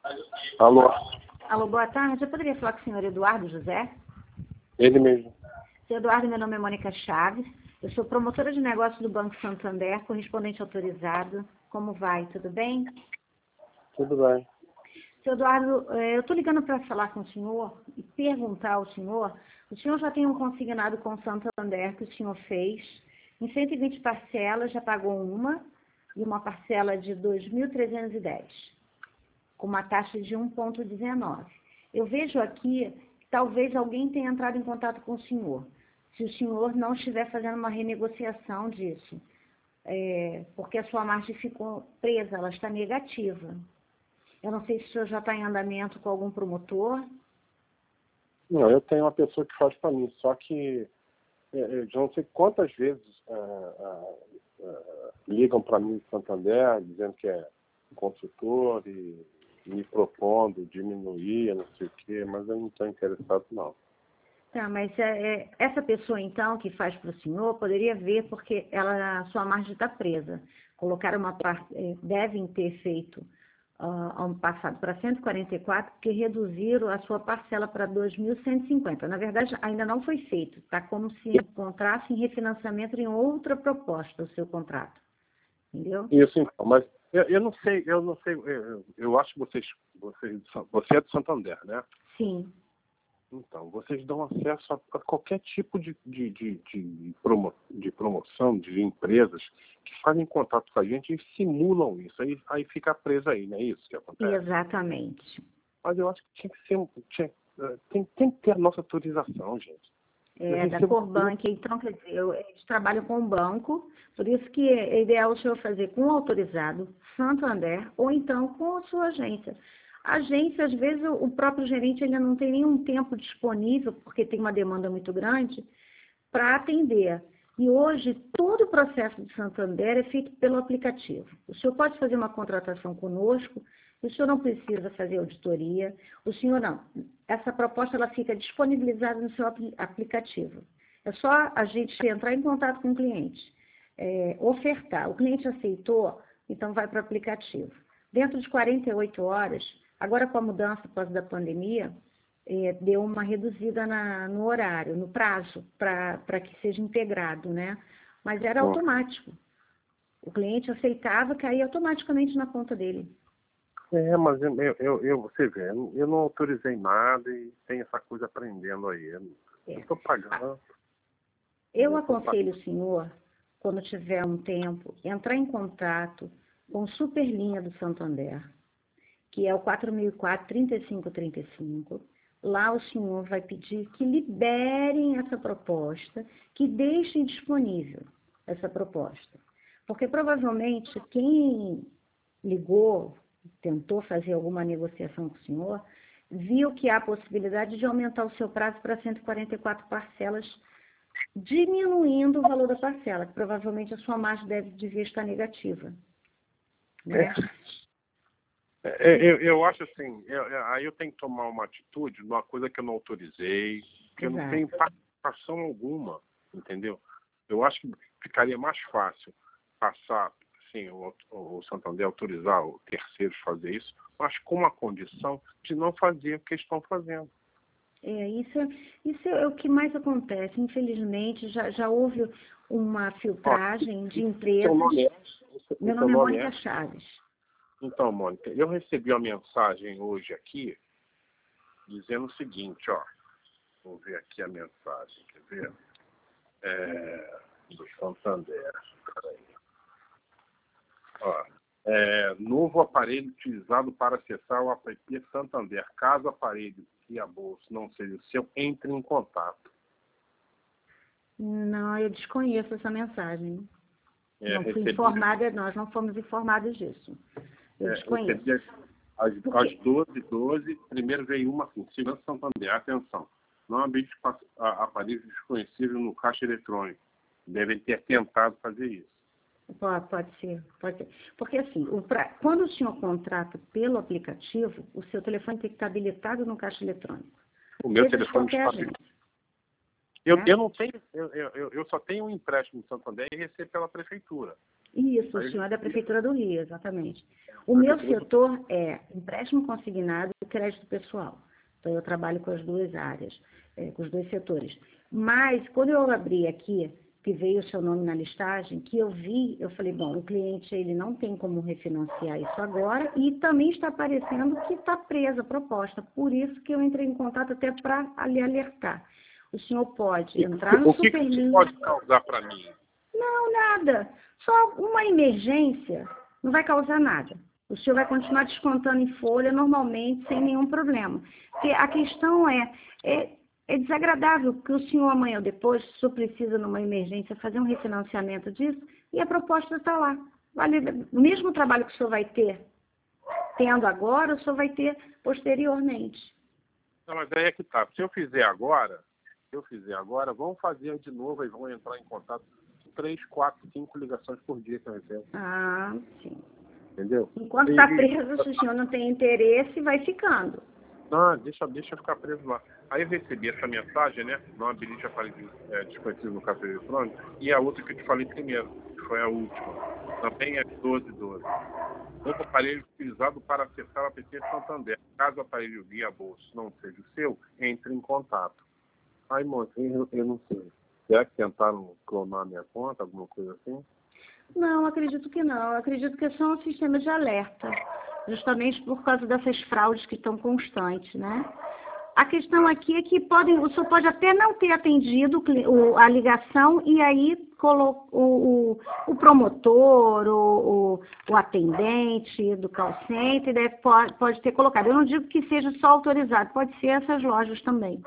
Alô? Alô, boa tarde. Eu poderia falar com o senhor Eduardo José? Ele mesmo. Senhor Eduardo, meu nome é Mônica Chaves. Eu sou promotora de negócios do Banco Santander, correspondente autorizado. Como vai? Tudo bem? Tudo bem. Senhor Eduardo, eu estou ligando para falar com o senhor e perguntar ao senhor. O senhor já tem um consignado com o Santander que o senhor fez. Em 120 parcelas, já pagou uma e uma parcela de 2.310, com uma taxa de 1,19. Eu vejo aqui que talvez alguém tenha entrado em contato com o senhor, se o senhor não estiver fazendo uma renegociação disso, porque a sua margem ficou presa, ela está negativa. Eu não sei se o senhor já está em andamento com algum promotor. Não, eu tenho uma pessoa que faz para mim, só que eu já não sei quantas vezes ligam para mim de Santander, dizendo que é consultor e me propondo diminuir, não sei o quê, mas eu não estou interessado, não. Tá, mas essa pessoa, então, que faz para o senhor, poderia ver porque a sua margem está presa. Colocaram uma parte, devem ter feito ano passado para 144, porque reduziram a sua parcela para 2.150. Na verdade, ainda não foi feito. Está como se encontrasse em refinanciamento em outra proposta o seu contrato. Entendeu? Isso, então, mas eu não sei, eu acho que você é do Santander, né? Sim. Então, vocês dão acesso a qualquer tipo de promoção de empresas que fazem contato com a gente e simulam isso. Aí fica preso aí, não é isso que acontece? Exatamente. Mas eu acho que tem que ter a nossa autorização, gente. Da Corbank, então, quer dizer, eles trabalham com o banco, por isso que é ideal o senhor fazer com o autorizado, Santander, ou então com a sua agência. A agência, às vezes, o próprio gerente ainda não tem nenhum tempo disponível, porque tem uma demanda muito grande, para atender. E hoje, todo o processo de Santander é feito pelo aplicativo. O senhor pode fazer uma contratação conosco, o senhor não precisa fazer auditoria, o senhor não. Essa proposta ela fica disponibilizada no seu aplicativo. É só a gente entrar em contato com o cliente, ofertar. O cliente aceitou, então vai para o aplicativo. Dentro de 48 horas, agora com a mudança por causa da pandemia, deu uma reduzida no horário, no prazo, para que seja integrado, né? Mas era automático. O cliente aceitava, caía automaticamente na conta dele. Mas você vê, eu não autorizei nada e tem essa coisa aprendendo aí. Eu estou pagando. Eu aconselho o senhor, quando tiver um tempo, entrar em contato com o Superlinha do Santander, que é o 4004-3535. Lá o senhor vai pedir que liberem essa proposta, que deixem disponível essa proposta. Porque provavelmente quem ligou, tentou fazer alguma negociação com o senhor, viu que há a possibilidade de aumentar o seu prazo para 144 parcelas, diminuindo o valor da parcela, que provavelmente a sua margem devia estar negativa. Né? Eu acho assim, aí eu tenho que tomar uma atitude numa coisa que eu não autorizei, que eu não tenho participação alguma, entendeu? Eu acho que ficaria mais fácil passar, assim, o Santander autorizar o terceiro fazer isso, mas com a condição de não fazer o que estão fazendo. Isso é o que mais acontece. Infelizmente, já houve uma filtragem de empresas. Meu nome é Mônica Chaves. Então, Mônica, eu recebi uma mensagem hoje aqui dizendo o seguinte, ó. Vou ver aqui a mensagem, quer ver? Do Santander. Peraí. Ó, novo aparelho utilizado para acessar o app Santander. Caso o aparelho e a bolsa não seja o seu, entre em contato. Não, eu desconheço essa mensagem. Nós não fomos informados disso. Eu desconheço. Às 12h12, primeiro veio uma assim, Segurança Santander, atenção, não habilite aparelhos desconhecidos no caixa eletrônico. Devem ter tentado fazer isso. Pode ser. Porque assim, quando o senhor contrata pelo aplicativo, o seu telefone tem que estar habilitado no caixa eletrônico. O meu telefone está Eu não tenho, eu só tenho um empréstimo no Santander e recebo pela prefeitura. Isso, o senhor é da Prefeitura do Rio, exatamente. O meu setor é empréstimo consignado e crédito pessoal. Então, eu trabalho com as duas áreas, com os dois setores. Mas, quando eu abri aqui, que veio o seu nome na listagem, que eu vi, eu falei, bom, o cliente ele não tem como refinanciar isso agora e também está aparecendo que está presa a proposta. Por isso que eu entrei em contato até para lhe alertar. O senhor pode entrar no Superlink. O que isso pode causar para mim? Não, nada. Só uma emergência não vai causar nada. O senhor vai continuar descontando em folha normalmente, sem nenhum problema. Porque a questão é desagradável, porque o senhor amanhã ou depois, se o senhor precisa numa emergência fazer um refinanciamento disso, e a proposta está lá. Vale, o mesmo trabalho que o senhor vai ter tendo agora, o senhor vai ter posteriormente. Não, mas aí é que tá. Se eu fizer agora, vão fazer de novo e vão entrar em contato 3, 4, 5 ligações por dia que eu recebo. Ah, sim. Entendeu? Enquanto está preso, se o senhor não tem interesse, vai ficando. Não, deixa eu ficar preso lá. Aí eu recebi essa mensagem, né? Não habilite aparelho desconhecido no caixa eletrônico. E a outra que eu te falei primeiro, que foi a última. Também é 1212. Outro aparelho utilizado para acessar a PT Santander. Caso o aparelho via bolso não seja o seu, entre em contato. Aí, moça, eu não sei. Será que tentaram clonar minha conta, alguma coisa assim? Não, acredito que não. Acredito que é só um sistema de alerta, justamente por causa dessas fraudes que estão constantes, né? A questão aqui é que o senhor pode até não ter atendido a ligação e aí o promotor, o atendente do call center pode ter colocado. Eu não digo que seja só autorizado, pode ser essas lojas também.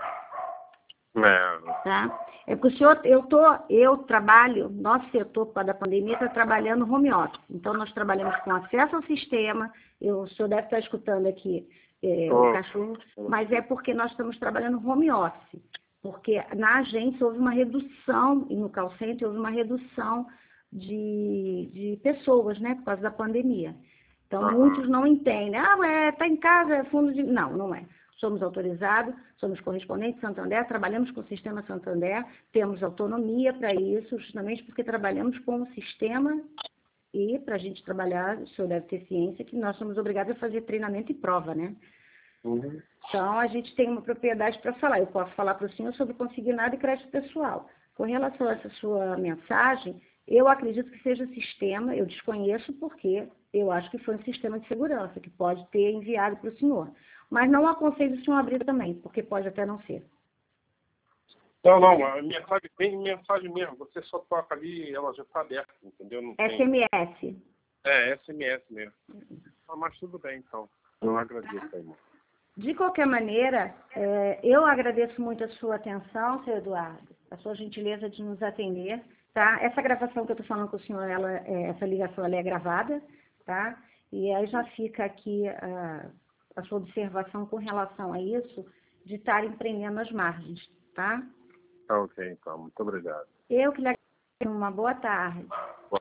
Tá? É porque eu trabalho, nosso setor, por causa da pandemia, está trabalhando home office. Então, nós trabalhamos com acesso ao sistema. O senhor deve estar escutando aqui o cachorro, mas é porque nós estamos trabalhando home office. Porque na agência houve uma redução, e no call center houve uma redução de pessoas, né, por causa da pandemia. Então, muitos não entendem. Está em casa, é fundo de... Não, não é. Somos autorizados, somos correspondentes Santander, trabalhamos com o sistema Santander, temos autonomia para isso, justamente porque trabalhamos com o sistema e para a gente trabalhar, o senhor deve ter ciência que nós somos obrigados a fazer treinamento e prova, né? Uhum. Então, a gente tem uma propriedade para falar. Eu posso falar para o senhor sobre consignado e crédito pessoal. Com relação a essa sua mensagem, eu acredito que seja sistema, eu desconheço porque eu acho que foi um sistema de segurança que pode ter enviado para o senhor. Mas não aconselho o senhor abrir também, porque pode até não ser. Não, a mensagem tem mensagem mesmo. Você só toca ali e ela já está aberta, entendeu? Não tem... SMS. SMS mesmo. Mas tudo bem, então. Eu agradeço aí, irmão. De qualquer maneira, eu agradeço muito a sua atenção, seu Eduardo, a sua gentileza de nos atender, tá? Essa gravação que eu estou falando com o senhor, essa ligação ela é gravada, tá? E aí já fica aqui a sua observação com relação a isso, de estar empreendendo as margens, tá? Tá ok, então. Muito obrigado. Eu que lhe agradeço. Uma boa tarde.